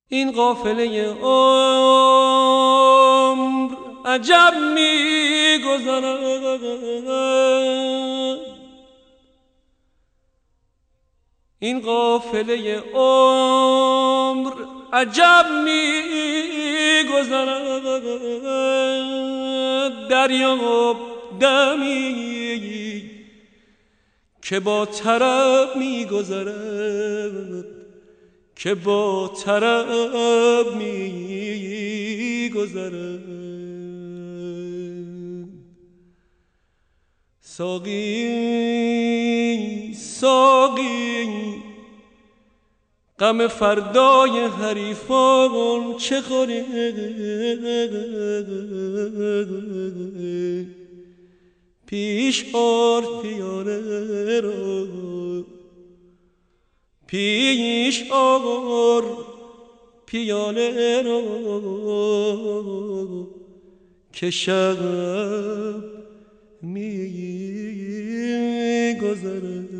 این قافله عمر عجب می‌گذرد، این قافله عمر عجب می‌گذرد. دریا دمی که با طرب می‌گذرد، که با طرب می‌گذرد. ساقی ساقی غم فردای حریفان چه خوره، پیش آر پیاله را، پیش آر پیاله را که شب می‌گذرد.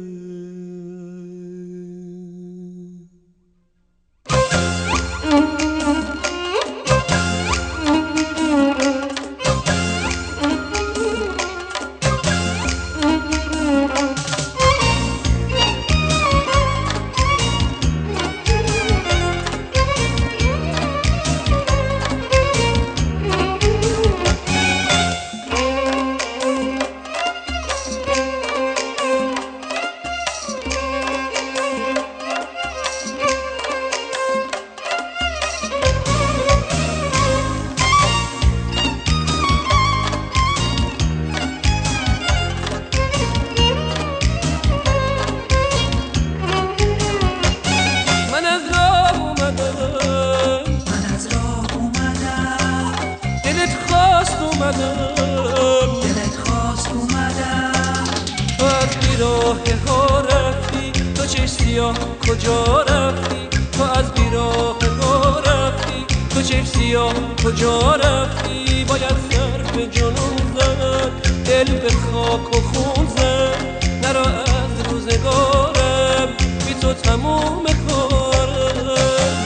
دلت خواست اومدم تو از بیراه ها رفتی، تو چشم سیاه کجا رفتی، تو از بیراه ها رفتی، تو چشم سیاه کجا رفتی. باید سر به جنون زد، دل به خاک و خون زد، نرا از روزگارم بی تو تموم کارم.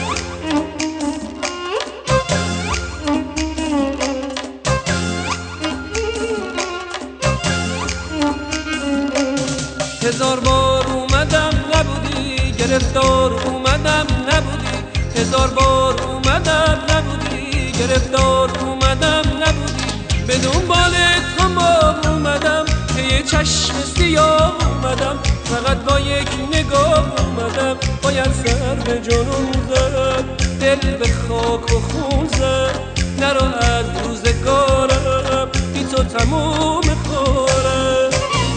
هزار بار اومدم نبودی، گرفتار اومدم نبودی، هزار بار اومدم نبودی، گرفتار اومدم نبودی. به دنبال تو ما اومدم که یه چشم سیاه اومدم، فقط با یک نگاه اومدم. باید سر به جنون زد، دل به خاک و خون زد، نرو از روزگارم بی تو تموم کارم.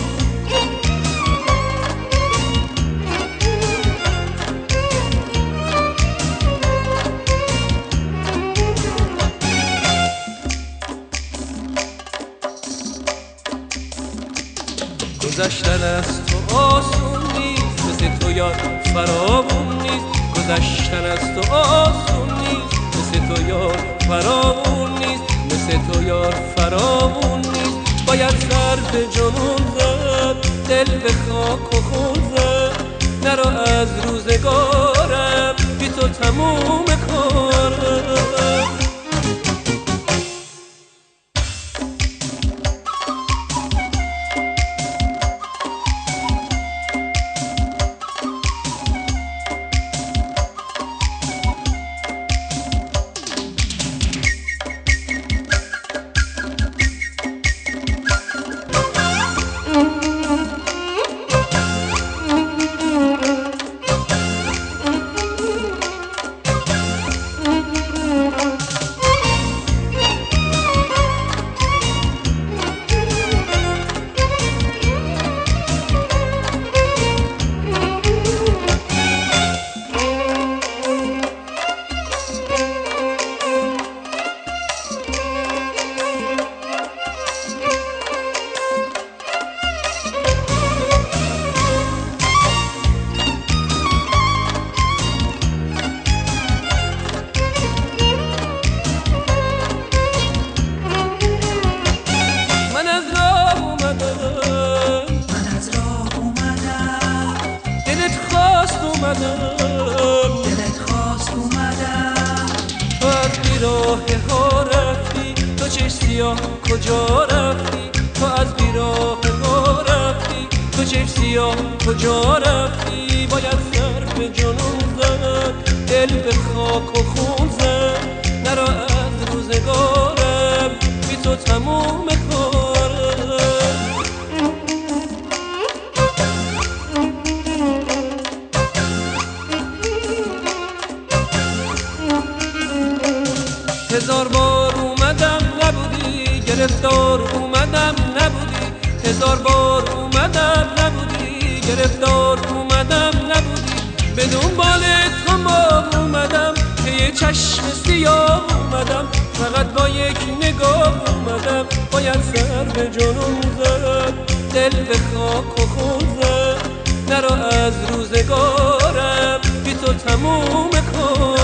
گذشتن از تو آسون نیست، مثل تو یاد فراوون نیست. گذشتن از تو آسون نیست، مثل تو یاد فراوون نیست، مثل تو یاد فراوون نیست. باید سر به جنون زد، دل به خاک و خون زد، نرو از روزگارم بی تو تموم کارم. سیاه کجا رفتی؟ تو از بیراه ما رفتی. تو چشم سیاه کجا رفتی؟ باید سر به جنون زد، دل به خاک و خون زد. نرو از روزگارم، بی تو تموم کارم. هزار بار اومدم نبودی، گرفتار اومدم نبودی. هزار بار اومدم نبودی، گرفتار اومدم نبودی. به دنبال تو ما اومدم که یه چشم سیاه اومدم. فقط با یک نگاه اومدم، باید سر به جنون زد، دل به خاک و خون زد. نرو از روزگارم، بی تو تموم کار.